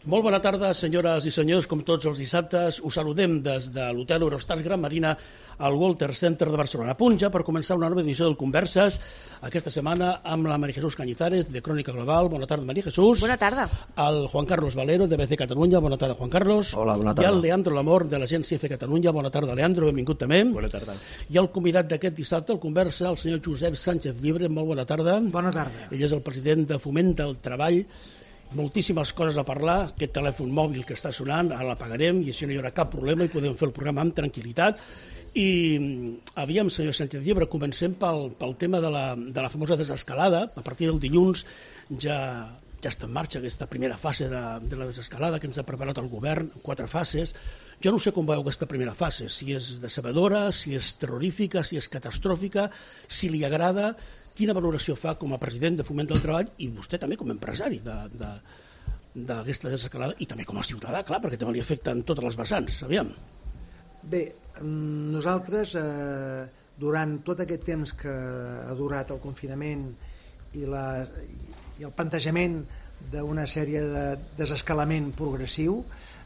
Molt bona tarda, senyores i senyors. Com tots els dissabtes, us saludem des de l'Hotel Eurostars Gran Marina al Walter Center de Barcelona. A punt ja per començar una nova edició del Converses, aquesta setmana amb la María Jesús Cañizares, de Crònica Global. Bona tarda, María Jesús. Bona tarda. El Juan Carlos Valero, de BC Catalunya. Bona tarda, Juan Carlos. Hola, bona tarda. I el Leandro Lamor, de l'Agència F Catalunya. Bona tarda, Leandro. Benvingut també. Bona tarda. I el convidat d'aquest dissabte al Conversa, el senyor Josep Sánchez Llibre. Molt bona tarda. Bona tarda. Ell és el president de Foment del Treball. Moltíssimes coses a parlar. Aquest telèfon mòbil que està sonant, ara l'apagarem i així no hi haurà cap problema i podem fer el programa amb tranquil·litat. I aviam, senyor Sánchez Llibre, comencem pel tema de la famosa desescalada. A partir del dilluns ja està en marxa aquesta primera fase de la desescalada que ens ha preparat el govern, 4 fases. Jo no sé com veieu aquesta primera fase, si és decebedora, si és terrorífica, si és catastròfica, si li agrada. Quina valoració fa com a president de Foment del Treball i vostè també com a empresari d'aquesta desescalada i també com a ciutadà, clar, perquè també li afecten totes les vessants. Aviam. Bé, nosaltres, durant tot aquest temps que ha durat el confinament i el plantejament d'una sèrie de desescalament progressiu,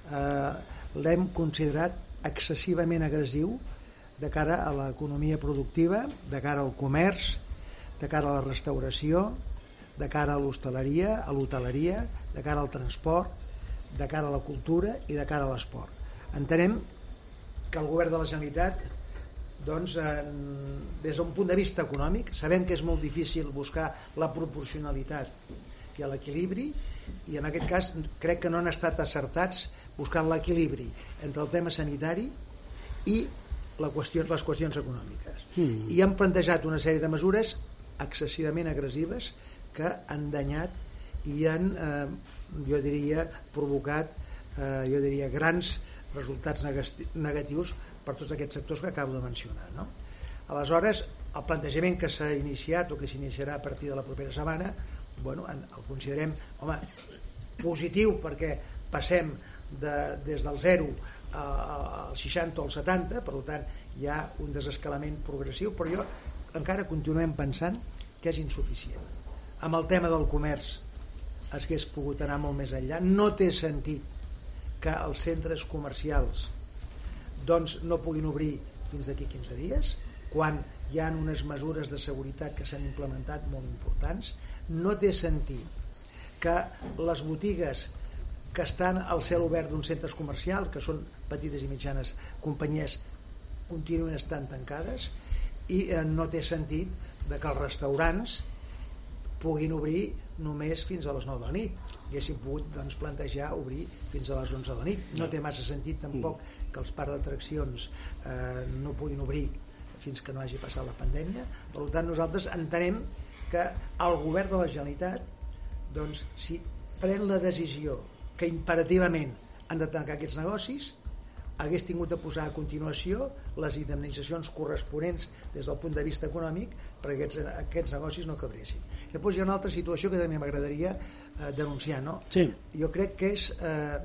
l'hem considerat excessivament agressiu de cara a l'economia productiva, de cara al comerç, de cara a la restauració, de cara a l'hostaleria, a l'hoteleria, de cara al transport, de cara a la cultura i de cara a l'esport. Entenem que el govern de la Generalitat, doncs, des d'un punt de vista econòmic, sabem que és molt difícil buscar la proporcionalitat i l'equilibri, i en aquest cas crec que no han estat acertats buscant l'equilibri entre el tema sanitari i les qüestions econòmiques. I han plantejat una sèrie de mesures excessivament agressives que han danyat i han, jo diria, provocat grans resultats negatius per tots aquests sectors que acabo de mencionar, no? Aleshores, el plantejament que s'ha iniciat o que s'iniciarà a partir de la propera setmana, bueno, el considerem, home, positiu, perquè passem des del 0 al 60 o al 70, per tant hi ha un desescalament progressiu, però jo encara continuem pensant que és insuficient. Amb el tema del comerç es hagués pogut anar molt més enllà. No té sentit que els centres comercials doncs no puguin obrir fins d'aquí 15 dies, quan hi ha unes mesures de seguretat que s'han implementat molt importants. No té sentit que les botigues que estan al cel obert d'uns centres comercials, que són petites i mitjanes companyies, continuïn estant tancades, i no té sentit que els restaurants puguin obrir només fins a les 9 de la nit. Haguéssim pogut, doncs, plantejar obrir fins a les 11 de la nit. No té massa sentit tampoc que els parcs d'atraccions no puguin obrir fins que no hagi passat la pandèmia. Per tant, nosaltres entenem que el govern de la Generalitat, doncs, si pren la decisió que imperativament han de tancar aquests negocis, hagués tingut de posar a continuació les indemnitzacions corresponents des del punt de vista econòmic perquè aquests negocis no cabressin. Després hi ha una altra situació que també m'agradaria denunciar, no? Sí. Jo crec que és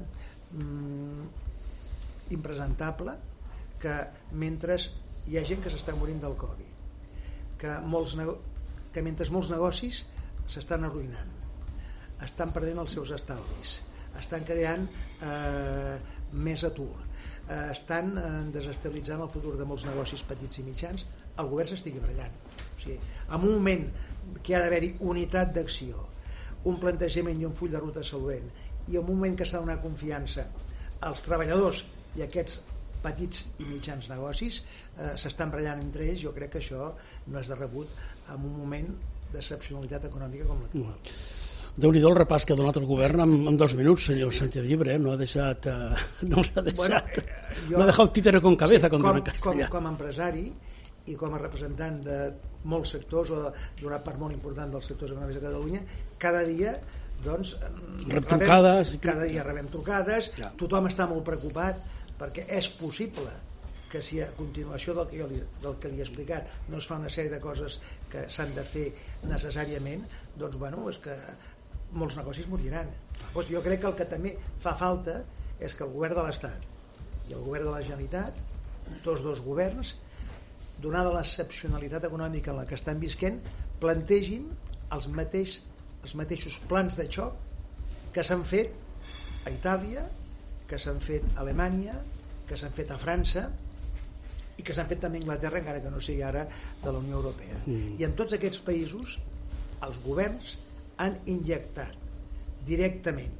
impresentable que mentre hi ha gent que s'està morint del Covid, que mentre molts negocis s'estan arruïnant, estan perdent els seus estalvis, estan creant més atur, estan desestabilitzant el futur de molts negocis petits i mitjans, el govern s'estigui barallant. O sigui, en un moment que ha d'haver-hi unitat d'acció, un plantejament i un full de ruta solvent, i en un moment que s'ha de donar confiança als treballadors i aquests petits i mitjans negocis s'estan barallant entre ells, jo crec que això no és de rebut en un moment d'excepcionalitat econòmica com l'actual. Déu-n'hi-do el repàs que ha donat el govern en 2 minuts, senyor Sánchez Llibre, no ha deixat no ha deixat títere con cabeza, com diuen en castellà. Com a empresari i com a representant de molts sectors o d'una part molt important dels sectors econòmics de Catalunya, cada dia doncs rebem trucades, tothom està molt preocupat perquè és possible que si a continuació del que li he explicat no es fa una sèrie de coses que s'han de fer necessàriament, doncs bueno, és que molts negocis moriran. Doncs jo crec que el que també fa falta és que el govern de l'Estat i el govern de la Generalitat, tots dos governs, donada l'excepcionalitat econòmica en la que estan visquent, plantegin els mateixos plans de xoc que s'han fet a Itàlia, que s'han fet a Alemanya, que s'han fet a França i que s'han fet també a Anglaterra, encara que no sigui ara de la Unió Europea. I en tots aquests països els governs han injectat directament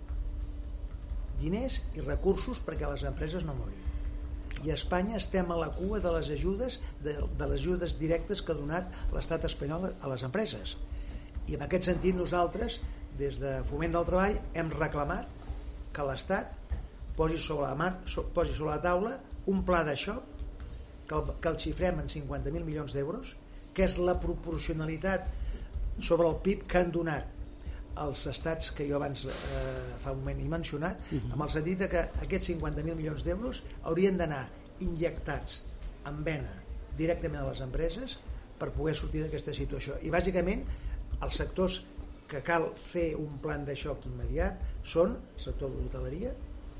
diners i recursos perquè les empreses no morin. I a Espanya estem a la cua de les ajudes directes que ha donat l'estat espanyol a les empreses. I en aquest sentit nosaltres, des de Foment del Treball, hem reclamat que l'Estat posi sobre la taula un pla de xoc que el xifrem en 50.000 milions d'euros, que és la proporcionalitat sobre el PIB que han donat els estats que jo abans fa un moment he mencionat, amb el sentit que aquests 50.000 milions d'euros haurien d'anar injectats en vena directament a les empreses per poder sortir d'aquesta situació. I bàsicament els sectors que cal fer un plan de xoc immediat són el sector de l'hoteleria,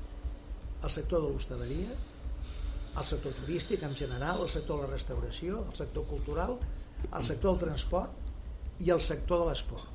el sector de l'hostaleria, el sector turístic en general, el sector de la restauració, el sector cultural, el sector del transport i el sector de l'esport.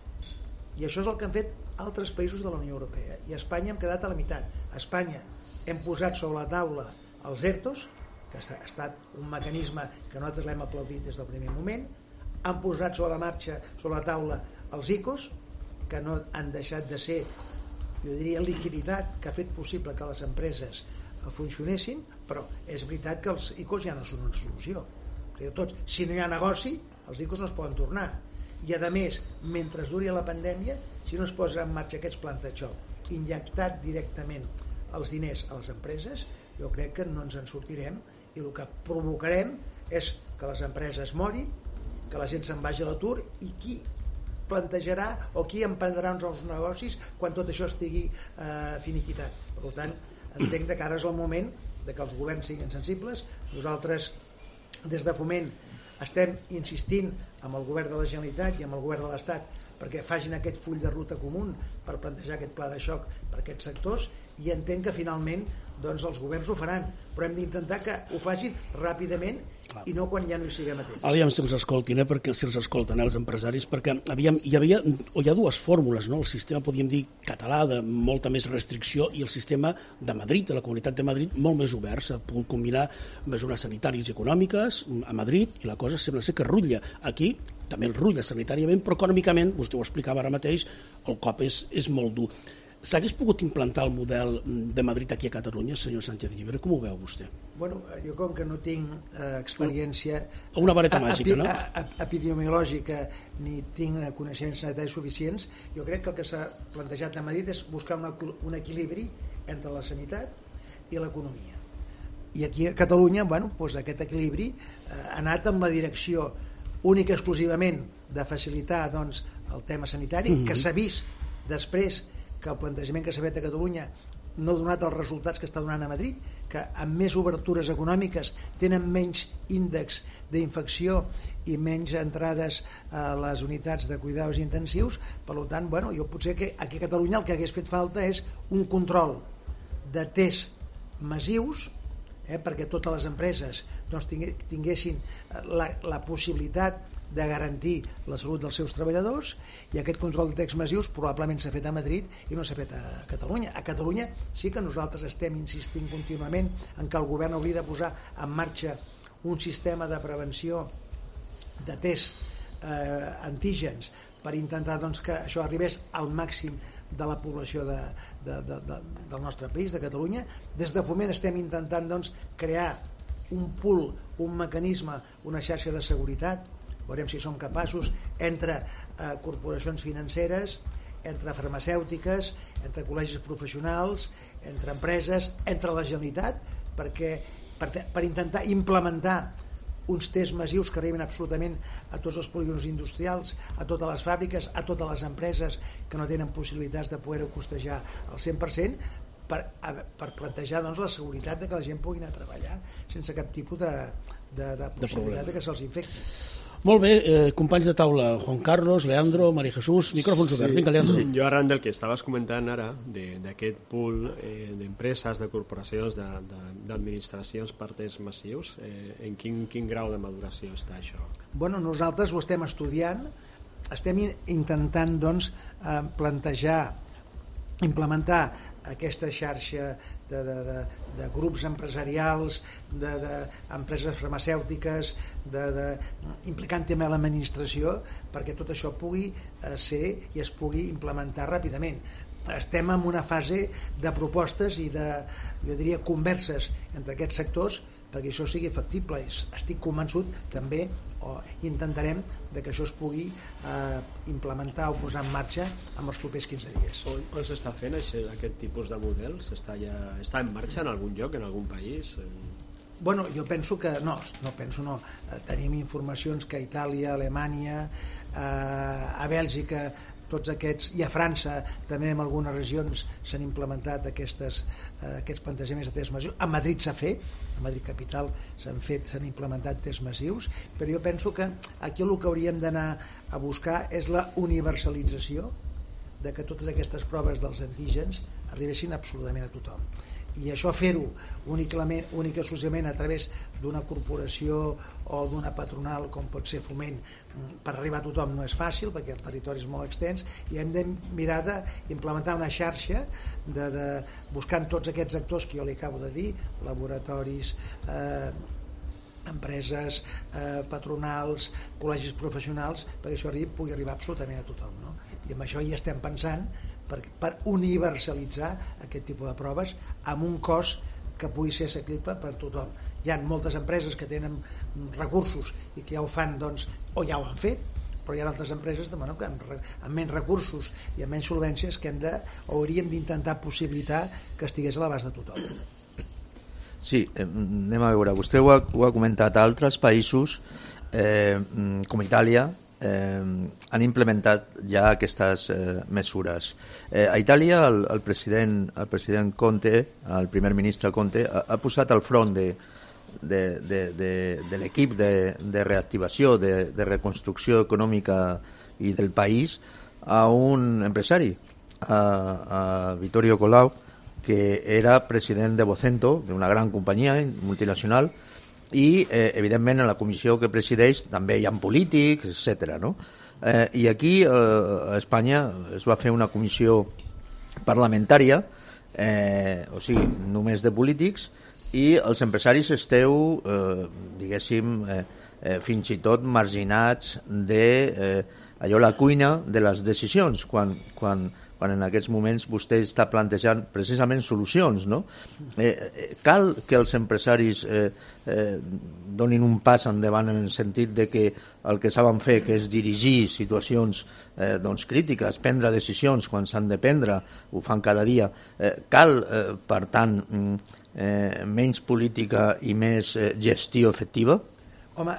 I això és el que han fet altres països de la Unió Europea. I a Espanya hem quedat a la meitat. A Espanya hem posat sobre la taula els ERTOs, que ha estat un mecanisme que nosaltres l'hem aplaudit des del primer moment. Han posat sobre la taula els ICOs, que no han deixat de ser, jo diria, liquiditat que ha fet possible que les empreses funcionessin, però és veritat que els ICOs ja no són una solució. Si no hi ha negoci, els ICOs no es poden tornar. I a més, mentre duri la pandèmia, si no es posen en marxa aquests plans de xoc injectat directament els diners a les empreses, jo crec que no ens en sortirem i el que provocarem és que les empreses morin, que la gent se'n vagi a l'atur i qui plantejarà o qui emprendrà uns nous negocis quan tot això estigui finiquitat. Per tant, entenc que ara és el moment que els governs siguin sensibles. Nosaltres, des de Foment, estem insistint amb el govern de la Generalitat i amb el govern de l'Estat perquè facin aquest full de ruta comú per plantejar aquest pla de xoc per aquests sectors, i entenc que finalment doncs, els governs ho faran, però hem d'intentar que ho facin ràpidament i no quan ja no hi siguem a temps. Aviam si els escoltin, perquè si els escolten els empresaris, perquè hi ha dues fórmules, no? El sistema, podríem dir, català, de molta més restricció, i el sistema de Madrid, de la Comunitat de Madrid, molt més obert. S'ha pogut combinar mesures sanitàries i econòmiques a Madrid i la cosa sembla ser que rutlla. Aquí també el rutlla sanitàriament, però econòmicament, vostè ho explicava ara mateix, el cop és molt dur. S'hagués pogut implantar el model de Madrid aquí a Catalunya, senyor Sánchez Llibre? Com ho veu vostè? Bueno, jo com que no tinc experiència una vareta màgica, no? Epidemiològica ni tinc coneixements sanitaris suficients, jo crec que el que s'ha plantejat a Madrid és buscar un equilibri entre la sanitat i l'economia. I aquí a Catalunya, bueno, doncs aquest equilibri ha anat en la direcció única i exclusivament de facilitar doncs, el tema sanitari, que s'ha vist després que el plantejament que s'ha fet a Catalunya no ha donat els resultats que està donant a Madrid, que amb més obertures econòmiques tenen menys índex d'infecció i menys entrades a les unitats de cuidados intensius. Per tant, bueno, jo potser que aquí a Catalunya el que hagués fet falta és un control de tests massius, perquè totes les empreses doncs, tinguessin la possibilitat de garantir la salut dels seus treballadors, i aquest control de tests massius probablement s'ha fet a Madrid i no s'ha fet a Catalunya. A Catalunya sí que nosaltres estem insistint contínuament en que el govern hauria de posar en marxa un sistema de prevenció de tests antígens per intentar doncs, que això arribés al màxim de la població del nostre país, de Catalunya. Des de Foment estem intentant doncs, crear un pool, un mecanisme, una xarxa de seguretat. Veurem si som capaços entre corporacions financeres, entre farmacèutiques, entre col·legis professionals, entre empreses, entre la Generalitat, per intentar implementar uns tests massius que arriben absolutament a tots els polígons industrials, a totes les fàbriques, a totes les empreses que no tenen possibilitats de poder-ho costejar al 100%, per plantejar doncs, la seguretat de que la gent pugui anar a treballar sense cap tipus de possibilitat de que se'ls infecti. Molt bé, companys de taula, Juan Carlos, Leandro, María Jesús, micròfons oberts. Vinga, Leandro. Jo arran del que estaves comentant ara, d'aquest pool d'empreses, de corporacions, d'administracions per tests massius, en quin grau de maduració està això? Bueno, nosaltres ho estem estudiant, estem intentant doncs, plantejar, implementar aquesta xarxa de grups empresarials, d'empreses farmacèutiques, implicant també l'administració, perquè tot això pugui ser i es pugui implementar ràpidament. Estem en una fase de propostes i de, jo diria, converses entre aquests sectors perquè això sigui factible. Estic convençut també, o intentarem, que això es pugui implementar o posar en marxa en els propers 15 dies. On s'està fent aquest tipus de models? Està en marxa en algun lloc, en algun país? Bueno, jo penso que no. Tenim informacions que a Itàlia, a Alemanya, a Bèlgica, tots aquests, i a França també en algunes regions s'han implementat aquests plantejaments de tests massius. A Madrid s'ha fet, a Madrid capital s'han implementat tests massius, però jo penso que aquí el que hauríem d'anar a buscar és la universalització de que totes aquestes proves dels antígens arribessin absolutament a tothom. I això fer-ho únic i exclusivament a través d'una corporació o d'una patronal com pot ser Foment per arribar a tothom no és fàcil perquè el territori és molt extens i hem de mirar d'implementar una xarxa buscant tots aquests actors que jo li acabo de dir, laboratoris, empreses, patronals, col·legis professionals, perquè això pugui arribar absolutament a tothom, no? I amb això hi estem pensant per universalitzar aquest tipus de proves amb un cost que pugui ser assequible per tothom. Hi ha moltes empreses que tenen recursos i que ja ho fan, doncs, o ja ho han fet, però hi ha altres empreses que amb menys recursos i amb menys solvències que hauríem d'intentar possibilitar que estigués a l'abast de tothom. Sí, anem a veure. Vostè ho ha comentat. Altres països, com Itàlia, han implementat ja aquestes mesures. A Itàlia el president Conte, el primer ministre Conte, ha posat al front de l'equip de reactivació, de reconstrucció econòmica i del país a un empresari, a Vittorio Colau, que era president de Vocento, d'una gran companyia multinacional, i evidentment en la comissió que presideix també hi ha polítics, etc. No? I aquí a Espanya es va fer una comissió parlamentària, o sigui, només de polítics, i els empresaris esteu, diguéssim, fins i tot marginats de allò la cuina de les decisions, quan en aquests moments vostè està plantejant precisament solucions, no? Cal que els empresaris donin un pas endavant en el sentit de que el que saben fer, que és dirigir situacions crítiques, prendre decisions quan s'han de prendre, ho fan cada dia. Cal, per tant, menys política i més gestió efectiva? Home,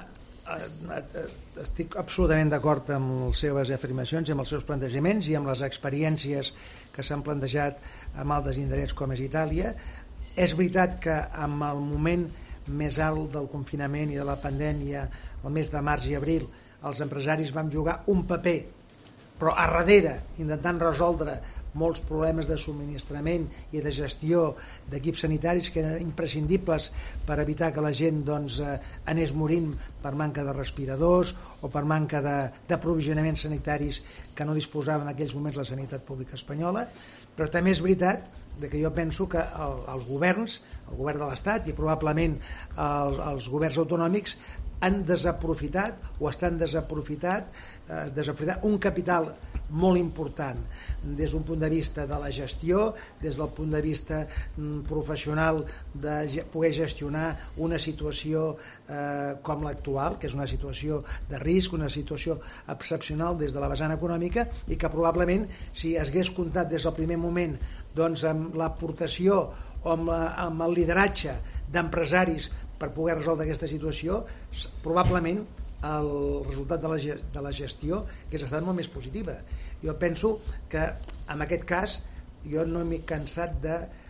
estic absolutament d'acord amb les seves afirmacions i amb els seus plantejaments i amb les experiències que s'han plantejat amb altres indrets com és Itàlia. És veritat que en el moment més alt del confinament i de la pandèmia, el mes de març i abril, els empresaris vam jugar un paper, però a darrere, intentant resoldre molts problemes de subministrament i de gestió d'equips sanitaris que eren imprescindibles per evitar que la gent anés morint per manca de respiradors o per manca d'aprovisionaments sanitaris que no disposava en aquells moments la sanitat pública espanyola. Però també és veritat que jo penso que els governs, el govern de l'Estat i probablement els governs autonòmics han desaprofitat o estan desaprofitant un capital molt important des d'un punt de vista de la gestió, des del punt de vista professional de poder gestionar una situació com l'actual, que és una situació de risc, una situació excepcional des de la vessant econòmica i que probablement si hagués comptat des del primer moment amb l'aportació o amb el lideratge d'empresaris per poder resoldre aquesta situació, probablement el resultat de la gestió hagués estat molt més positiva. Jo penso que en aquest cas jo no m'he cansat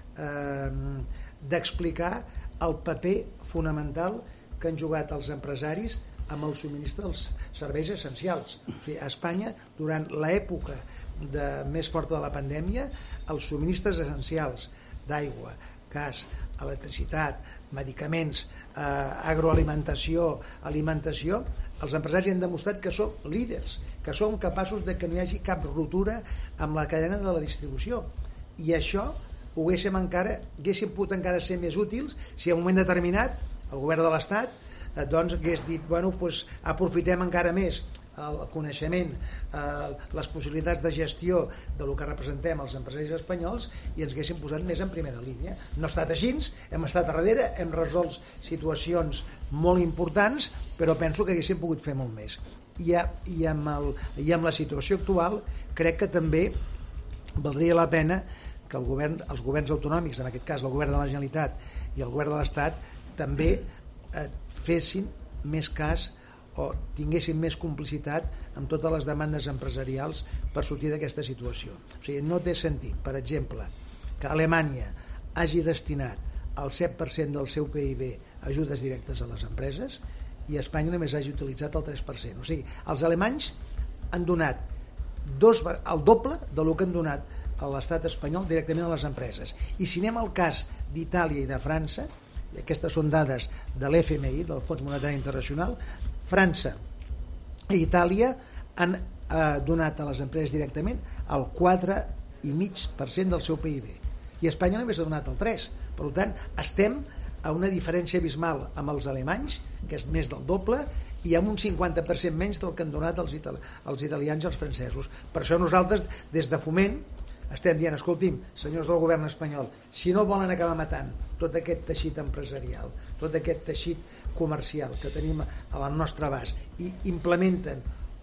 d'explicar el paper fonamental que han jugat els empresaris amb el subministre dels serveis essencials. O sigui, a Espanya, durant l'època més forta de la pandèmia, els subministres essencials d'aigua, gas, electricitat, medicaments, agroalimentació, alimentació, els empresaris han demostrat que som líders, que som capaços de que no hi hagi cap ruptura amb la cadena de la distribució. I això haguéssim pogut encara ser més útils si en un moment determinat el govern de l'Estat hagués dit, aprofitem encara més el coneixement, les possibilitats de gestió del que representem els empresaris espanyols i ens haguéssim posat més en primera línia. No ha estat així, hem estat a darrere, hem resolt situacions molt importants, però penso que haguéssim pogut fer molt més. I amb la situació actual crec que també valdria la pena que els governs autonòmics, en aquest cas el govern de la Generalitat i el govern de l'Estat, també fessin més cas o tinguessin més complicitat amb totes les demandes empresarials per sortir d'aquesta situació. O sigui, no té sentit, per exemple, que Alemanya hagi destinat el 7% del seu PIB a ajudes directes a les empreses i Espanya només hagi utilitzat el 3%. O sigui, els alemanys han donat el doble del que han donat a l'estat espanyol directament a les empreses. I si anem al cas d'Itàlia i de França, i aquestes són dades de l'FMI, del Fons Monetari Internacional, França i Itàlia han donat a les empreses directament el 4,5% del seu PIB i Espanya només ha donat el 3%. Per tant, estem a una diferència abismal amb els alemanys, que és més del doble, i amb un 50% menys del que han donat els italians i els francesos. Per això nosaltres, des de Foment, estem dient, escolti'm, senyors del govern espanyol, si no volen acabar matant tot aquest teixit empresarial, tot aquest teixit comercial que tenim al nostre abast i implementen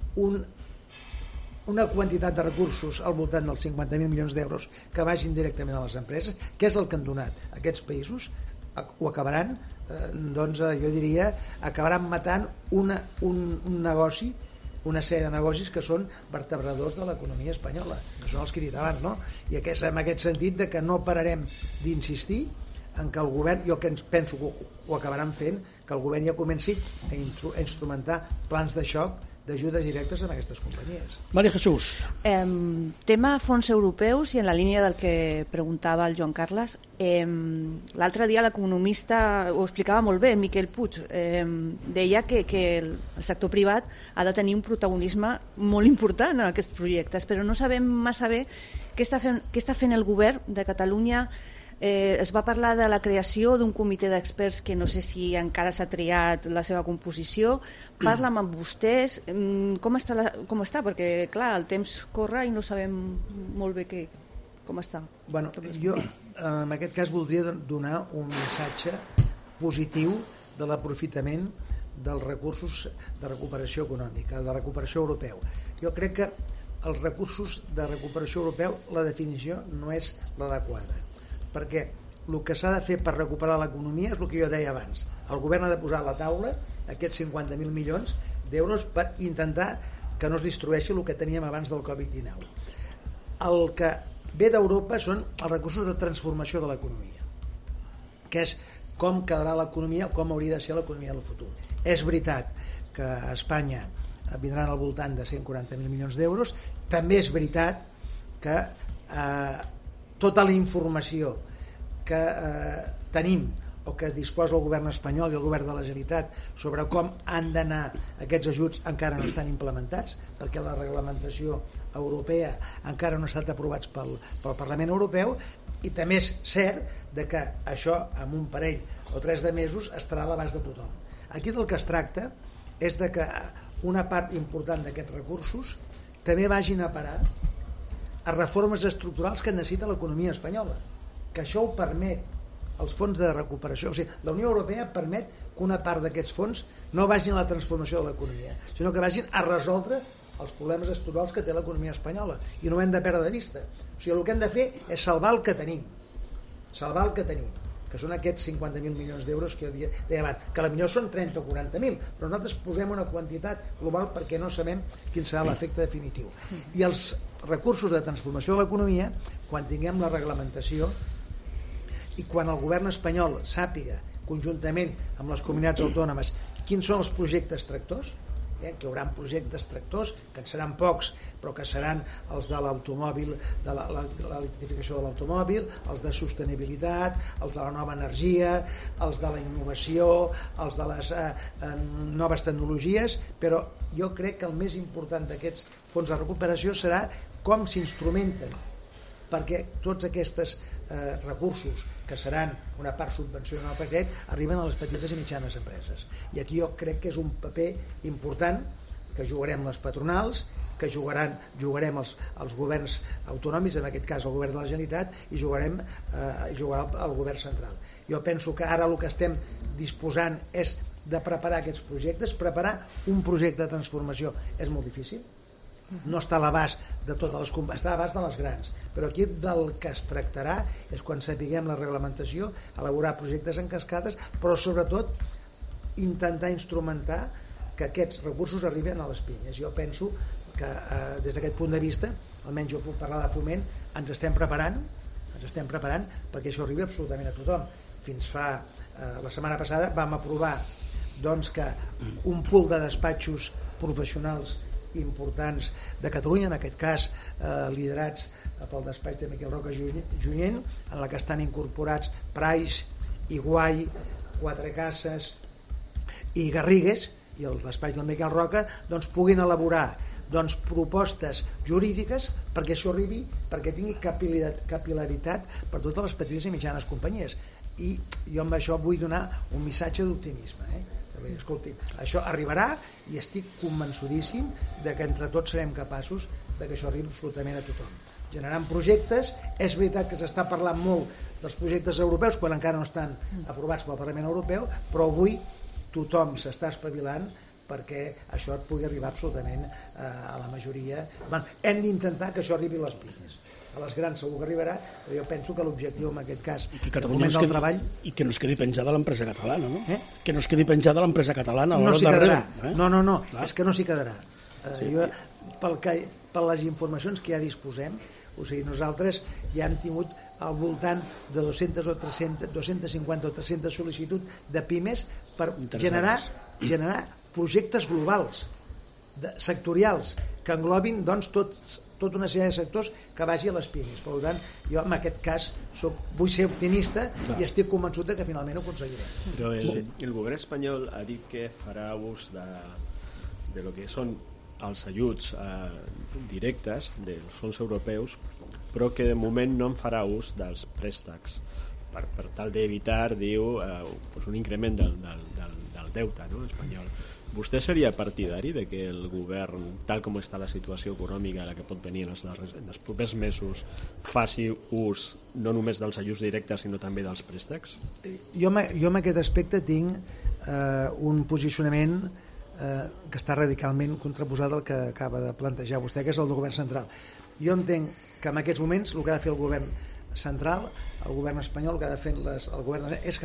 una quantitat de recursos al voltant dels 50.000 milions d'euros que vagin directament a les empreses, què és el que han donat aquests països? Ho acabaran, jo diria, acabaran matant un negoci, una sèrie de negocis que són vertebradors de l'economia espanyola, que són els que he dit abans, no? I en aquest sentit de que no pararem d'insistir en que el govern, jo que penso que ho acabaran fent, que el govern ja comenci a instrumentar plans de xoc d'ajudes directes a aquestes companyies. Maria Jesús. Tema fons europeus i en la línia del que preguntava el Joan Carles, l'altre dia l'economista ho explicava molt bé, Miquel Puig, deia que el sector privat ha de tenir un protagonisme molt important en aquests projectes, però no sabem massa bé què està fent el govern de Catalunya. Es va parlar de la creació d'un comitè d'experts que no sé si encara s'ha triat la seva composició. Parla'm amb vostès com està, perquè clar, el temps corre i no sabem molt bé com està. Bueno, jo en aquest cas voldria donar un missatge positiu de l'aprofitament dels recursos de recuperació econòmica, de recuperació europeu. Jo crec que els recursos de recuperació europeu, la definició no és l'adequada, perquè el que s'ha de fer per recuperar l'economia és el que jo deia abans. El govern ha de posar a la taula aquests 50.000 milions d'euros per intentar que no es destrueixi el que teníem abans del Covid-19. El que ve d'Europa són els recursos de transformació de l'economia, que és com quedarà l'economia, com hauria de ser l'economia del futur. És veritat que a Espanya vindran al voltant de 140.000 milions d'euros. També és veritat que tota la informació que tenim o que disposa el govern espanyol i el govern de la Generalitat sobre com han d'anar aquests ajuts encara no estan implementats, perquè la reglamentació europea encara no ha estat aprovats pel Parlament Europeu, i també és cert de que això en un parell o 3 de mesos estarà a l'abast de tothom. Aquí del que es tracta és de que una part important d'aquests recursos també vagin a parar a reformes estructurals que necessita l'economia espanyola, que això ho permet els fons de recuperació. O sigui, la Unió Europea permet que una part d'aquests fons no vagin a la transformació de l'economia, sinó que vagin a resoldre els problemes estructurals que té l'economia espanyola, i no ho hem de perdre de vista. O sigui, el que hem de fer és salvar el que tenim, que són aquests 50.000 milions d'euros que jo deia abans, que potser són 30 o 40.000, però nosaltres posem una quantitat global perquè no sabem quin serà l'efecte definitiu. I els recursos de transformació de l'economia, quan tinguem la reglamentació i quan el govern espanyol sàpiga, conjuntament amb les comunitats autònomes, quins són els projectes tractors, que hi haurà projectes tractors, que en seran pocs, però que seran els de l'automòbil, de l'electrificació de l'automòbil, els de sostenibilitat, els de la nova energia, els de la innovació, els de les noves tecnologies, però jo crec que el més important d'aquests fons de recuperació serà com s'instrumenten, perquè tots aquests recursos que seran una part subvencional per crèdit arriben a les petites i mitjanes empreses. I aquí jo crec que és un paper important que jugarem les patronals, que jugarem els governs autonòmics, en aquest cas el govern de la Generalitat, i jugarà el govern central. Jo penso que ara el que estem disposant és de preparar aquests projectes. Preparar un projecte de transformació és molt difícil, no està a l'abast de totes les companyes, està a l'abast de les grans, però aquí del que es tractarà és, quan sapiguem la reglamentació, elaborar projectes en cascades, però sobretot intentar instrumentar que aquests recursos arriben a les pinyes. Jo penso que des d'aquest punt de vista, almenys jo puc parlar de Foment, ens estem preparant perquè això arribi absolutament a tothom. Fins fa la setmana passada vam aprovar doncs, que un pool de despatxos professionals importants de Catalunya, en aquest cas liderats pel despatx de Miquel Roca Junyent, en la que estan incorporats Price, Iguai, Quatre Cases i Garrigues, i el despatx del Miquel Roca doncs, puguin elaborar propostes jurídiques perquè això arribi, perquè tingui capil·laritat per totes les petites i mitjanes companyies. I jo amb això vull donar un missatge d'optimisme, escolti, això arribarà i estic convençudíssim de que entre tots serem capaços de que això arribi absolutament a tothom. Generant projectes, és veritat que s'està parlant molt dels projectes europeus quan encara no estan aprovats pel Parlament Europeu, però avui tothom s'està espavilant perquè això pugui arribar absolutament a la majoria. Hem d'intentar que això arribi a les pinyes. A les grans segur que arribarà, però jo penso que l'objectiu en aquest cas del moment del treball... I que no es quedi penjada l'empresa catalana, no? Que no es quedi penjada l'empresa catalana a l'hora darrere. No, és que no s'hi quedarà. Per les informacions que ja disposem, o sigui, nosaltres ja hem tingut al voltant de 200 o 300, 250 o 300 sol·licituds de pimes per generar projectes globals, sectorials, que englobin doncs tota una sèrie de sectors que vagi a les pimes. Per tant, jo en aquest cas vull ser optimista i estic convençut que finalment ho aconseguirem. Però el govern espanyol ha dit que farà ús de lo que són els ajuts directes dels fons europeus, però que de moment no en farà ús dels préstecs per tal d'evitar, diu, un increment del deute espanyol. Vostè seria partidari de que el govern, tal com està la situació econòmica la que pot venir en els propers mesos, faci ús no només dels ajuts directes sinó també dels préstecs? Jo en aquest aspecte tinc un posicionament que està radicalment contraposat al que acaba de plantejar vostè, que és el del govern central. Jo entenc que en aquests moments el que ha de fer el govern central, el govern espanyol, el que ha de fer el govern és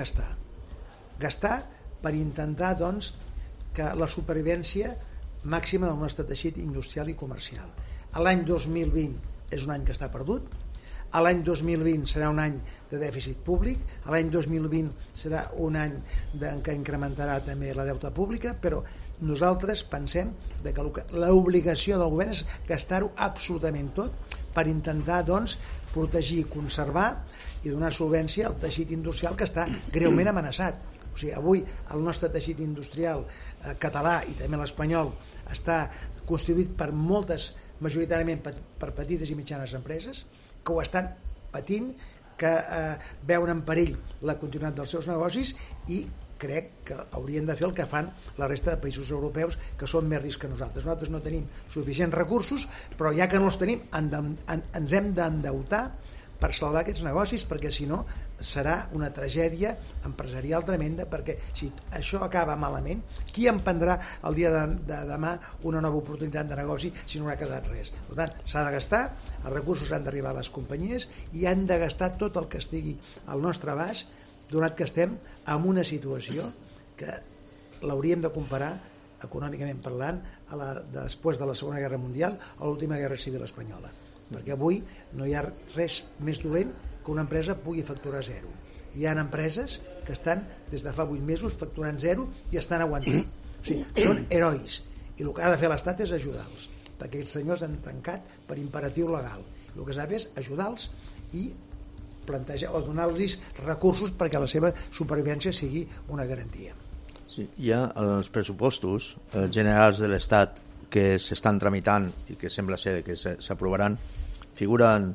gastar per intentar doncs que la supervivència màxima del nostre teixit industrial i comercial. L'any 2020 és un any que està perdut, l'any 2020 serà un any de dèficit públic, l'any 2020 serà un any en què incrementarà també la deute pública, però nosaltres pensem que l'obligació del govern és gastar-ho absolutament tot per intentar doncs, protegir, conservar i donar solvència al teixit industrial que està greument amenaçat. O sigui, avui el nostre teixit industrial català i també l'espanyol està constituït per moltes, majoritàriament per petites i mitjanes empreses que ho estan patint, que veuen en perill la continuïtat dels seus negocis i crec que haurien de fer el que fan la resta de països europeus que són més riscs que nosaltres. Nosaltres no tenim suficients recursos, però ja que no els tenim ens hem d'endeutar per salvar aquests negocis, perquè si no serà una tragèdia empresarial tremenda, perquè si això acaba malament, qui emprendrà el dia de demà una nova oportunitat de negoci si no ha quedat res? Per tant, s'ha de gastar, els recursos han d'arribar a les companyies i han de gastar tot el que estigui al nostre abast, donat que estem en una situació que l'hauríem de comparar econòmicament parlant després de la Segona Guerra Mundial a l'última Guerra Civil Espanyola, perquè avui no hi ha res més dolent que una empresa pugui facturar zero. Hi ha empreses que estan des de fa 8 mesos facturant zero i estan aguantant. O sigui, són herois i el que ha de fer l'Estat és ajudar-los, perquè aquests senyors han tancat per imperatiu legal. El que s'ha de fer és ajudar-los i plantejar o donar-los recursos perquè la seva supervivència sigui una garantia. Sí, hi ha els pressupostos generals de l'Estat que s'estan tramitant i que sembla ser que s'aprovaran, figuren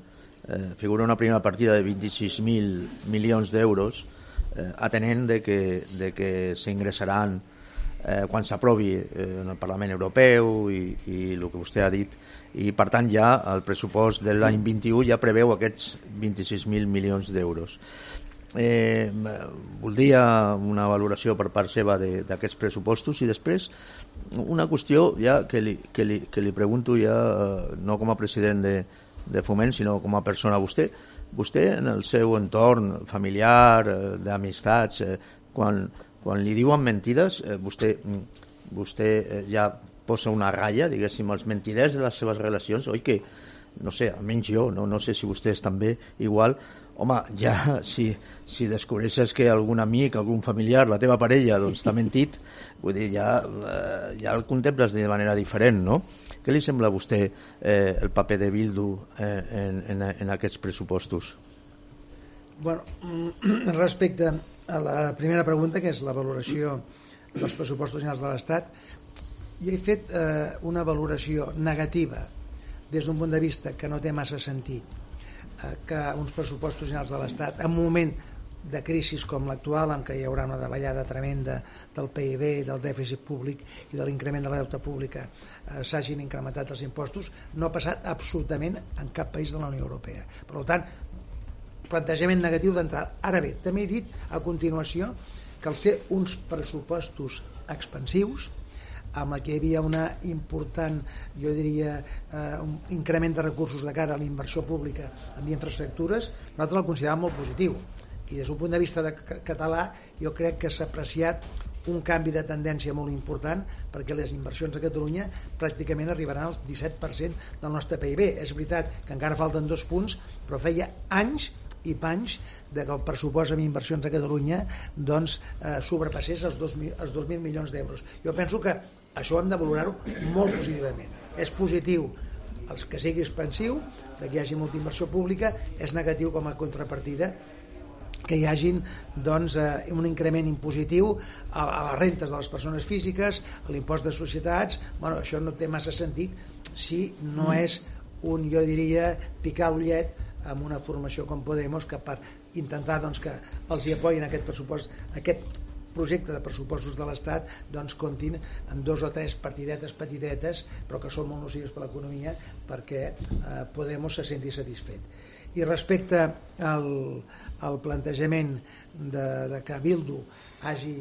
figura una primera partida de 26.000 milions d'euros, atenent de que s'ingressaran quan s'aprovi en el Parlament Europeu i el que vostè ha dit, i per tant ja el pressupost de l'any 21 ja preveu aquests 26.000 milions d'euros. Voldria una valoració per part seva d'aquests pressupostos, i després una qüestió ja que li pregunto ja no com a president de Foment sinó com a persona. Vostè en el seu entorn familiar, d'amistats, quan li diuen mentides, vostè ja posa una ratlla, diguéssim, als mentiders de les seves relacions, oi que, no sé, almenys jo, no sé si vostès també igual, home, ja si descobreixes que algun amic, algun familiar, la teva parella, doncs t'ha mentit, vull dir, ja el contemples de manera diferent, no? Què li sembla a vostè el paper de Bildu en aquests pressupostos? Bueno, respecte a la primera pregunta, que és la valoració dels pressupostos generals de l'Estat, jo he fet una valoració negativa des d'un punt de vista que no té massa sentit que uns pressupostos generals de l'Estat en un moment de crisi com l'actual, en què hi haurà una davallada tremenda del PIB, del dèficit públic i de l'increment de la deute pública, s'hagin incrementat els impostos, no ha passat absolutament en cap país de la Unió Europea. Per tant, plantejament negatiu d'entrada. Ara bé, també he dit a continuació que al ser uns pressupostos expansius, amb la que hi havia una important, jo diria, un increment de recursos de cara a la inversió pública en infraestructures, nosaltres el consideràvem molt positiu. I des d'un punt de vista català jo crec que s'ha apreciat un canvi de tendència molt important, perquè les inversions a Catalunya pràcticament arribaran al 17% del nostre PIB. És veritat que encara falten 2 punts, però feia anys i panys de que el pressupost en inversions a Catalunya doncs, sobrepassés els 2.000 milions d'euros. Jo penso que això hem de valorar-ho molt positivament. És positiu els que sigui expansiu, que hi hagi molta inversió pública, és negatiu com a contrapartida que hi hagin doncs, un increment impositiu a les rentes de les persones físiques, a l'impost de societats. Bueno, això no té massa sentit si no és un, jo diria, picar l'ullet amb una formació com Podemos, que per intentar doncs, que els hi apoyin aquest pressupost, aquest projecte de pressupostos de l'Estat, doncs comptin amb 2 o 3 partidetes petitetes, però que són molt nocives per l'economia, perquè Podemos se senti satisfet. I respecte al plantejament de que Bildu hagi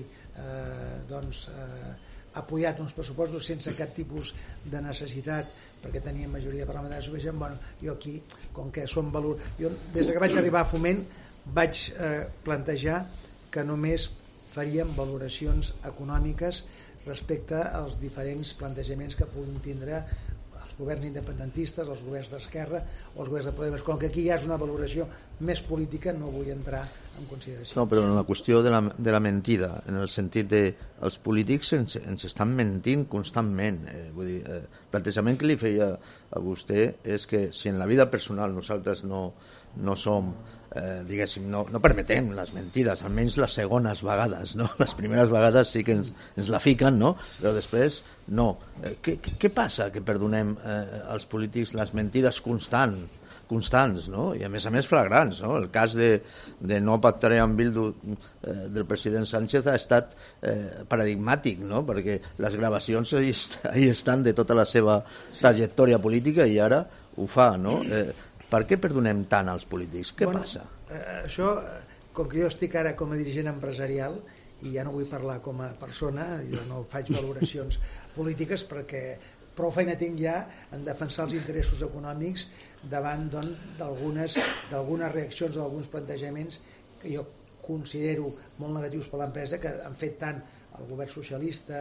apoyat uns pressupostos sense cap tipus de necessitat perquè tenien majoria parlamentària suficient, bueno, jo aquí, com que som valor... Jo, des que vaig arribar a Foment, vaig plantejar que només faríem valoracions econòmiques respecte als diferents plantejaments que puguin tindre els governs independentistes, els governs d'esquerra o els governs de Podemos. Com que aquí ja és una valoració més política, no vull entrar en consideració. No, però en la qüestió de la mentida, en el sentit de els polítics ens estan mentint constantment. Vull dir, el plantejament que li feia a vostè és que si en la vida personal nosaltres no som, diguéssim, no permetem les mentides, almenys les segones vegades, no? Les primeres vegades sí que ens la fiquen, no? Però després no. Què passa que perdonem als polítics les mentides constants, no? I a més flagrants, no? El cas de no pactaré amb Bildu del president Sánchez ha estat paradigmàtic, no? Perquè les gravacions ahí estan de tota la seva trajectòria política i ara ho fa, no? Per què perdonem tant als polítics? Què passa? Això, com que jo estic ara com a dirigent empresarial i ja no vull parlar com a persona, jo no faig valoracions polítiques perquè prou feina tinc ja en defensar els interessos econòmics davant d'algunes reaccions o alguns plantejaments que jo considero molt negatius per l'empresa, que han fet tant el govern socialista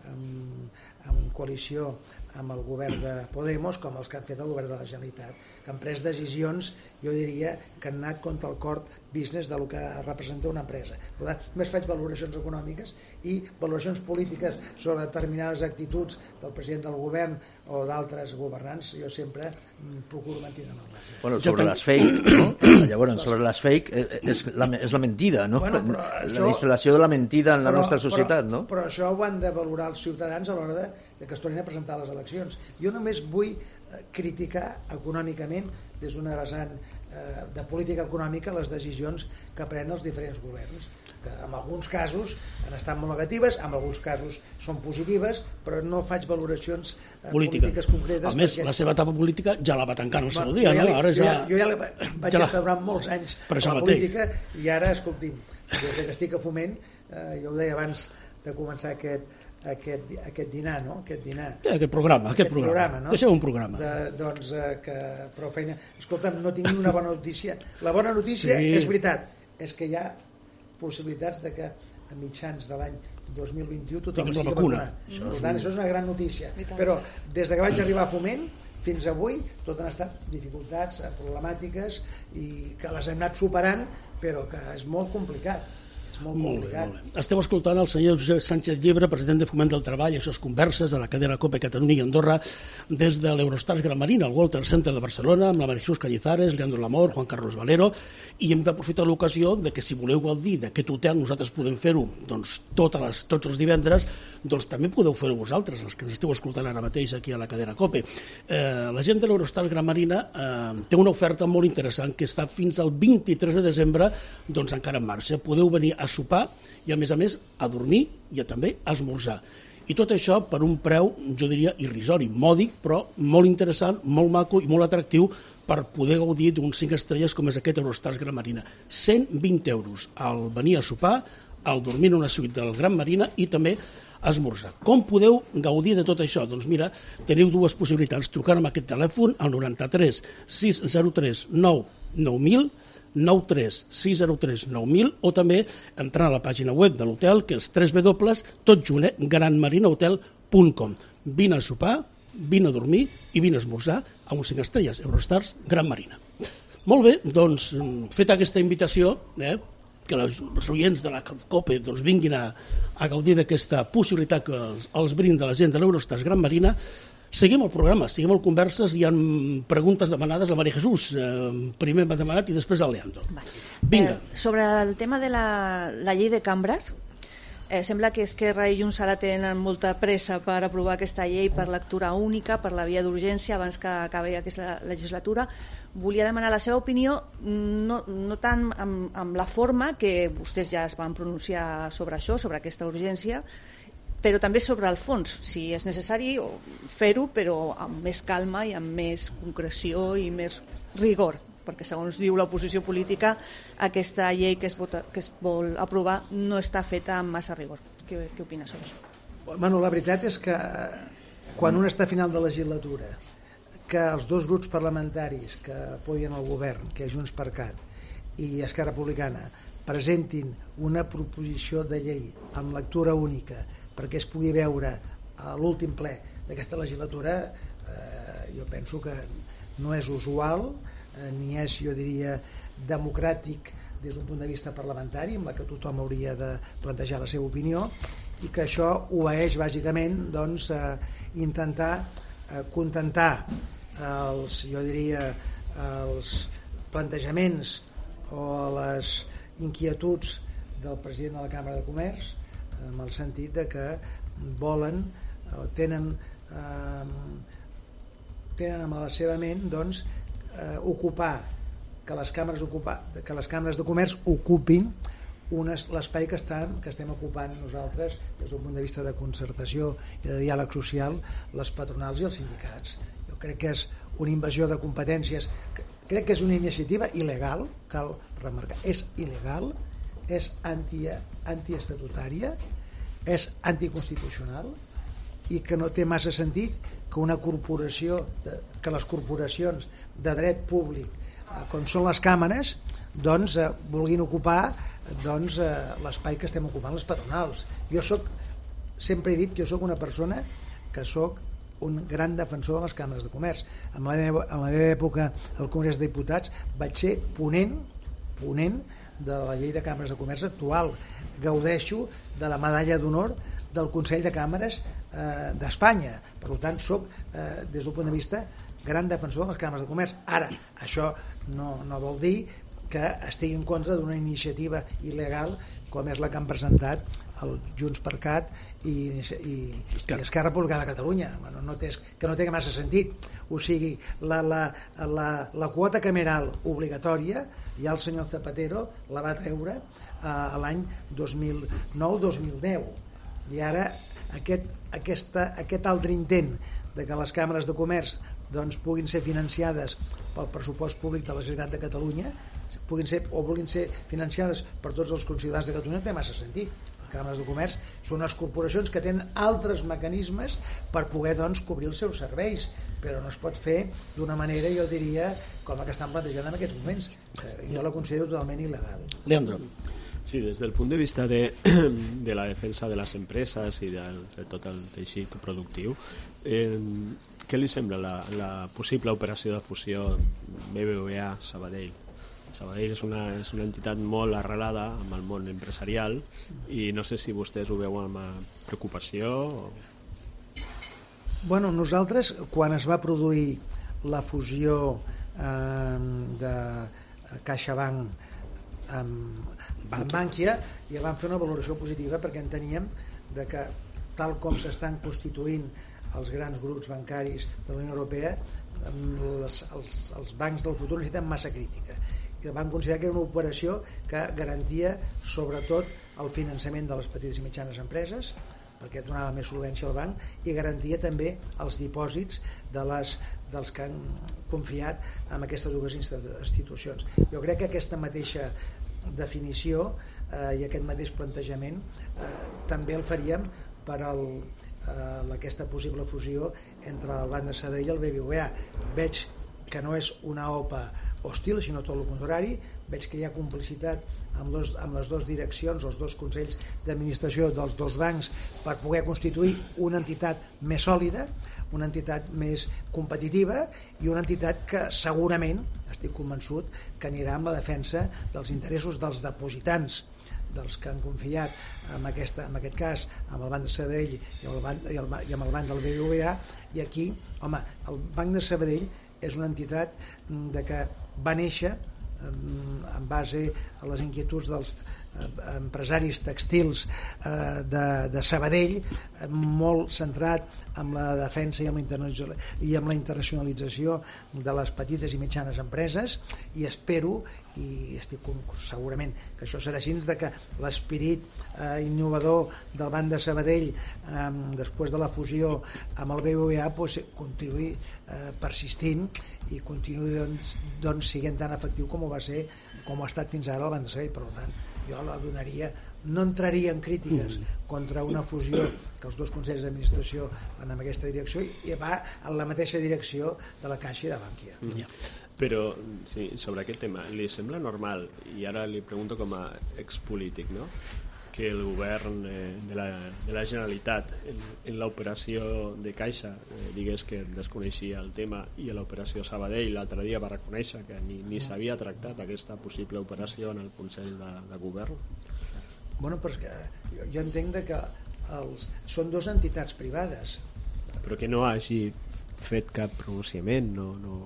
en coalició amb el govern de Podemos com els que han fet el govern de la Generalitat, que han pres decisions, jo diria, que han anat contra el core business del que representa una empresa. Per tant, només faig valoracions econòmiques i valoracions polítiques sobre determinades actituds del president del govern o d'altres governants, jo sempre procuro mantenir-me al marge. Bueno, sobre les fake, no? Llavors, sobre les fake és la mentida, no? Bueno, la instal·lació de la mentida en la nostra societat, no? Però això ho han de valorar els ciutadans a l'hora de que es tornin a presentar les eleccions. Jo només vull criticar econòmicament des d'una vessant de política econòmica les decisions que prenen els diferents governs, que en alguns casos han estat molt negatives, en alguns casos són positives, però no faig valoracions polítiques concretes. A més, la seva etapa política ja la va tancar en el seu dia, no? Ara jo ja vaig estar durant molts anys a la política i ara, escolti'm, des que estic a Foment, jo ho deia abans de començar aquest dinar, no? Aquest programa, no? Deixeu un programa. Doncs que prou feina. Escolta'm, no tinc una bona notícia. La bona notícia és veritat, és que hi ha possibilitats de que a mitjans de l'any 2021 tothom estigui vacunat. Per tant, això és una gran notícia. Però des que vaig arribar a Foment fins avui tot han estat dificultats, problemàtiques, i que les hem anat superant, però que és molt complicat. Molt bé. Esteu escoltant el senyor Josep Sánchez Llibre, president de Foment del Treball, això és Converses de la cadena COPE Catalunya i Andorra, des de l'Eurostars Gran Marina, al Walter Center de Barcelona, amb la Marijus Cañizares, Leandro Lamor, Juan Carlos Valero, i hem d'aprofitar l'ocasió de que si voleu gaudir d'aquest hotel, nosaltres podem fer-ho doncs, tots els divendres, doncs també podeu fer-ho vosaltres, els que ens esteu escoltant ara mateix aquí a la cadena COPE. La gent de l'Eurostars Gran Marina té una oferta molt interessant que està fins al 23 de desembre, doncs encara en marxa. Podeu venir a sopar i a més a dormir i a també a esmorzar. I tot això per un preu, jo diria, irrisori, mòdic, però molt interessant, molt maco i molt atractiu per poder gaudir d'uns 5 estrelles com és aquest Eurostars Gran Marina. 120 euros al venir a sopar, al dormir en una suite del Gran Marina i també a esmorzar. Com podeu gaudir de tot això? Doncs mira, teniu dues possibilitats. Trucant amb aquest telèfon al 93 603 9000, 93 603 9000, o també entrar a la pàgina web de l'hotel, que és www.granmarinahotel.com. Vine a sopar, vine a dormir i vine a esmorzar a uns 5 estrelles, Eurostars Gran Marina. Molt bé, doncs, feta aquesta invitació, que els oients de la COPE doncs, vinguin a gaudir d'aquesta possibilitat que els brinda la gent de l'Eurostars Gran Marina. Seguim el programa, seguim el Converses, hi ha preguntes demanades a Maria Jesús. Primer m'ha demanat i després al Leandro. Vinga. Sobre el tema de la llei de cambres, sembla que Esquerra i Junts ara tenen molta pressa per aprovar aquesta llei per lectura única, per la via d'urgència, abans que acabi aquesta legislatura. Volia demanar la seva opinió, no tant amb la forma, que vostès ja es van pronunciar sobre això, sobre aquesta urgència, però també sobre el fons, si és necessari fer-ho, però amb més calma i amb més concreció i més rigor, perquè segons diu l'oposició política, aquesta llei que es vol aprovar no està feta amb massa rigor. Què opines sobre això? Bueno, la veritat és que quan un està a final de legislatura, que els dos grups parlamentaris que apoyen el govern, que és JxCat i Esquerra Republicana, presentin una proposició de llei amb lectura única perquè es pugui veure a l'últim ple d'aquesta legislatura, jo penso que no és usual, ni és, jo diria, democràtic des d'un punt de vista parlamentari, amb la que tothom hauria de plantejar la seva opinió, i que això obeeix bàsicament doncs, intentar contentar jo diria, els plantejaments o les inquietuds del president de la Cambra de Comerç, en el sentit de que volen o tenen amb la seva ment doncs, ocupar que les cambres de comerç ocupin l'espai que estem ocupant nosaltres des d'un punt de vista de concertació i de diàleg social, les patronals i els sindicats. Jo crec que és una invasió de competències, crec que és una iniciativa il·legal, cal remarcar, és il·legal, és antiestatutària, és anticonstitucional i que no té massa sentit que una corporació, que les corporacions de dret públic com són les càmeres doncs vulguin ocupar doncs, l'espai que estem ocupant les patronals. Jo sempre he dit que jo soc una persona que soc un gran defensor de les càmeres de comerç. En la meva època al Congrés de Diputats vaig ser ponent de la llei de càmeres de comerç actual. Gaudeixo de la medalla d'honor del Consell de Càmeres d'Espanya. Per tant, soc, des d'un punt de vista, gran defensor de les càmeres de comerç. Ara, això no vol dir que estigui en contra d'una iniciativa il·legal com és la que han presentat el JxCat i Esquerra Republicana de Catalunya. Bueno, que no té massa sentit. O sigui, la quota cameral obligatòria ja el senyor Zapatero la va treure l'any 2009-2010 i ara aquest altre intent de que les càmeres de comerç doncs, puguin ser financiades pel pressupost públic de la Generalitat de Catalunya puguin ser financiades per tots els conciutadans de Catalunya no té massa sentit. Les càmeres de comerç són unes corporacions que tenen altres mecanismes per poder doncs, cobrir els seus serveis, però no es pot fer d'una manera, jo diria, com la que estan plantejant en aquests moments. Jo la considero totalment il·legal. Leandro. Sí, des del punt de vista de la defensa de les empreses i de tot el teixit productiu, què li sembla la possible operació de fusió BBVA-Sabadell? Sabadell és una entitat molt arrelada amb el món empresarial i no sé si vostès ho veuen amb preocupació o... Bueno, nosaltres, quan es va produir la fusió de CaixaBank amb Bankia, ja vam fer una valoració positiva perquè enteníem que tal com s'estan constituint els grans grups bancaris de la Unió Europea, els bancs del futur necessiten massa crítica. I vam considerar que era una operació que garantia sobretot el finançament de les petites i mitjanes empreses, perquè donava més solvència al banc, i garantia també els dipòsits dels que han confiat en aquestes dues institucions. Jo crec que aquesta mateixa definició i aquest mateix plantejament també el faríem per aquesta possible fusió entre el Banc de Sabadell i el BBVA. Veig que no és una OPA hostil, sinó tot el contrari. Veig que hi ha complicitat amb les dues direccions, els dos consells d'administració dels dos bancs per poder constituir una entitat més sòlida, una entitat més competitiva i una entitat que segurament, estic convençut, que anirà amb la defensa dels interessos dels depositants, dels que han confiat en aquest cas amb el Banc de Sabadell i amb el Banc del BBVA. I aquí, home, el Banc de Sabadell és una entitat que va néixer en base a les inquietuds dels empresaris textils de Sabadell, molt centrat en la defensa i en la internacionalització de les petites i mitjanes empreses, i espero i estic segurament que això serà així, que l'esperit innovador del Banc de Sabadell després de la fusió amb el BBVA continuï persistint i continuï sent tan efectiu com ho ha estat fins ara el Banc de Sabadell. Per tant, jo la donaria, no entraria en crítiques contra una fusió que els dos consells d'administració van en aquesta direcció i va en la mateixa direcció de la Caixa i de Bankia. Però sí, sobre aquest tema, li sembla normal, i ara li pregunto com a expolític, no?, que el govern de la Generalitat en l'operació de Caixa digués que desconeixia el tema, i a l'operació Sabadell l'altre dia va reconèixer que ni s'havia tractat aquesta possible operació en el Consell de Govern? Bueno, perquè jo entenc que són dues entitats privades. Però que no hagi fet cap pronunciament, no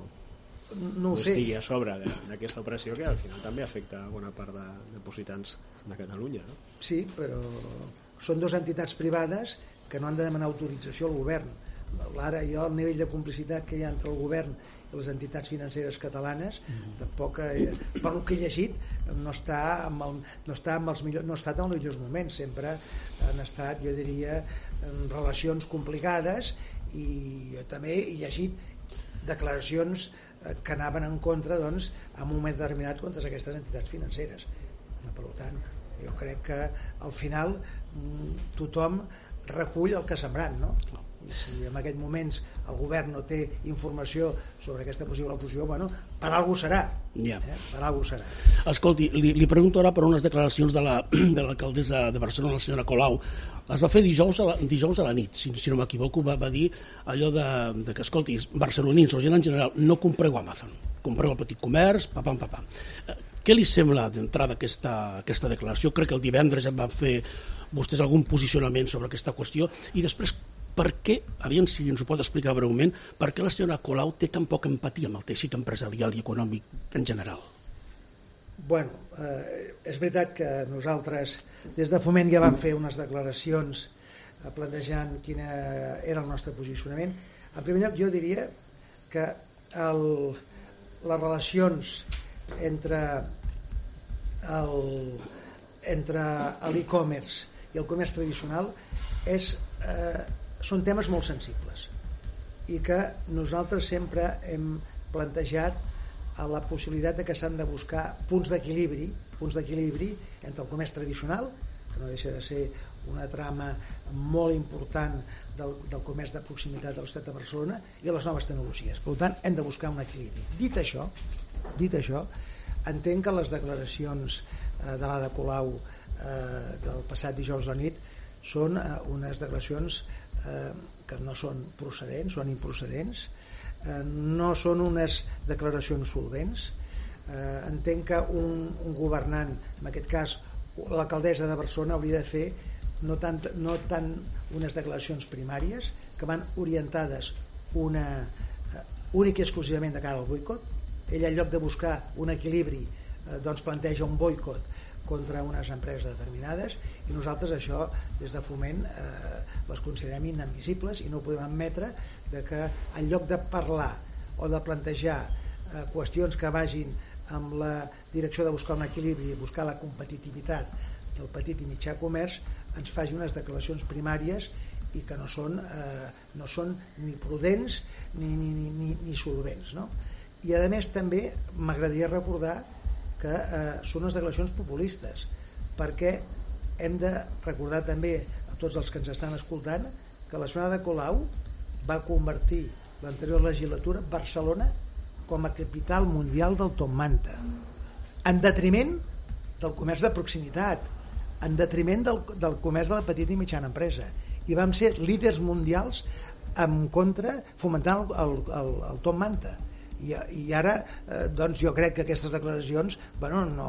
ho sé. Estigui a sobre d'aquesta operació que al final també afecta a bona part de depositants de Catalunya, no? Sí, però són dues entitats privades que no han de demanar autorització al govern. Ara jo el nivell de complicitat que hi ha entre el govern i les entitats financeres catalanes tampoc, per lo que he llegit, no està en els millors moments. Sempre han estat, jo diria, en relacions complicades, i jo també he llegit declaracions que anaven en contra, doncs, en un moment determinat contra aquestes entitats financeres. Per tant, jo crec que al final tothom recull el que ha sembrat, no? I si en aquests moments el govern no té informació sobre aquesta possible fusió, bueno, per alguna cosa serà. Per alguna cosa serà. Escolti, li pregunto ara per unes declaracions de l'alcaldessa de Barcelona, la senyora Colau. Les va fer dijous a la nit, si no m'equivoco, va dir allò de que, escolti, barcelonins o gent en general, no compreu Amazon, compreu el petit comerç, papam. Què li sembla d'entrada aquesta declaració? Crec que el divendres ja van fer vostès algun posicionament sobre aquesta qüestió, i després, per què, aviam si ens ho pot explicar breument, per què la senyora Colau té tan poca empatia amb el teixit empresarial i econòmic en general? Bueno, és veritat que nosaltres des de Foment ja vam fer unes declaracions plantejant quin era el nostre posicionament. En primer lloc, jo diria que les relacions entre l'e-commerce i el comerç tradicional són temes molt sensibles i que nosaltres sempre hem plantejat a la possibilitat de que s'han de buscar punts d'equilibri entre el comerç tradicional, que no deixa de ser una trama molt important del comerç de proximitat de la ciutat de Barcelona, i les noves tecnologies. Per tant, hem de buscar un equilibri. Dit això, entenc que les declaracions de l'Ada Colau del passat dijous a la nit són unes declaracions que no són procedents, són improcedents, no són unes declaracions solvents. Entenc que un governant, en aquest cas l'alcaldessa de Barcelona, hauria de fer no tant unes declaracions primàries que van orientades únic i exclusivament de cara al boicot. Ella, en lloc de buscar un equilibri, doncs planteja un boicot contra unes empreses determinades, i nosaltres això des de Foment les considerem inadmissibles i no podem admetre que en lloc de parlar o de plantejar qüestions que vagin amb la direcció de buscar un equilibri i buscar la competitivitat del petit i mitjà comerç, ens faci unes declaracions primàries i que no són ni prudents ni solvents, no? I a més també m'agradaria recordar que són unes declaracions populistes, perquè hem de recordar també a tots els que ens estan escoltant que la senyora Ada Colau va convertir l'anterior legislatura Barcelona com a capital mundial del top manta, en detriment del comerç de proximitat, en detriment del comerç de la petita i mitjana empresa, i vam ser líders mundials en contra, fomentant el top manta. I ara doncs jo crec que aquestes declaracions no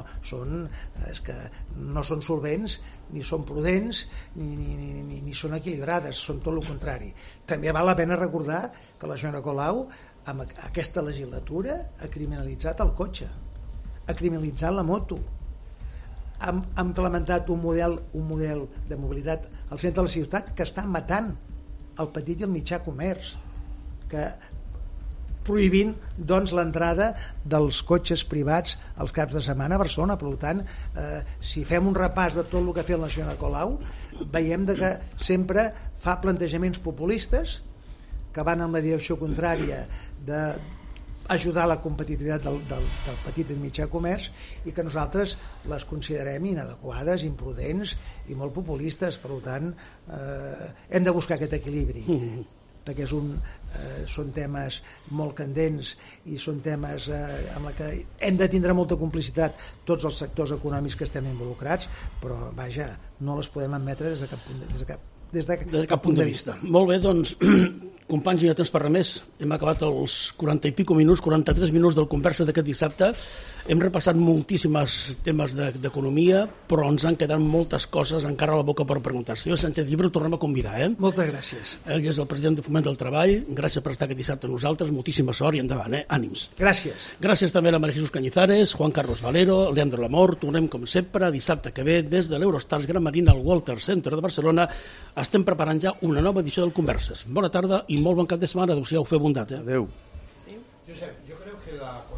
són solvents, ni són prudents, ni són equilibrades, són tot el contrari. També val la pena recordar que la senyora Colau amb aquesta legislatura ha criminalitzat el cotxe, ha criminalitzat la moto, ha implementat un model de mobilitat al centre de la ciutat que està matant el petit i el mitjà comerç, que prohibint doncs l'entrada dels cotxes privats als caps de setmana a Barcelona. Per tant, si fem un repàs de tot el que ha fet la senyora Colau, veiem que sempre fa plantejaments populistes que van en la direcció contrària d'ajudar la competitivitat del petit i mitjà comerç, i que nosaltres les considerem inadequades, imprudents i molt populistes. Per tant, hem de buscar aquest equilibri, perquè són temes molt candents i són temes amb què hem de tindre molta complicitat tots els sectors econòmics que estem involucrats, però vaja, no les podem admetre des de cap punt de vista. Molt bé, doncs, companys, ja tens per res més. Hem acabat els 40 i pico minuts, 43 minuts del Conversa d'aquest dissabte. Hem repassat moltíssims temes d'economia, però ens han quedat moltes coses encara a la boca per preguntar. Senyor Sánchez Llibre, el tornem a convidar, Moltes gràcies. Ell és el president de Foment del Treball. Gràcies per estar aquest dissabte amb nosaltres. Moltíssima sort i endavant, Ànims. Gràcies. Gràcies també a la Maria Jesús Cañizares, Juan Carlos Valero, Leandro Lamor. Tornem, com sempre, dissabte que ve des de l'Eurostars Gran Marina al Walter Center de Barcelona. Estem preparant ja una nova edició del Converses. Bona tarda i molt bon cap de setmana. Adéu-siau, feu bondat. Adéu. Josep, yo creo que la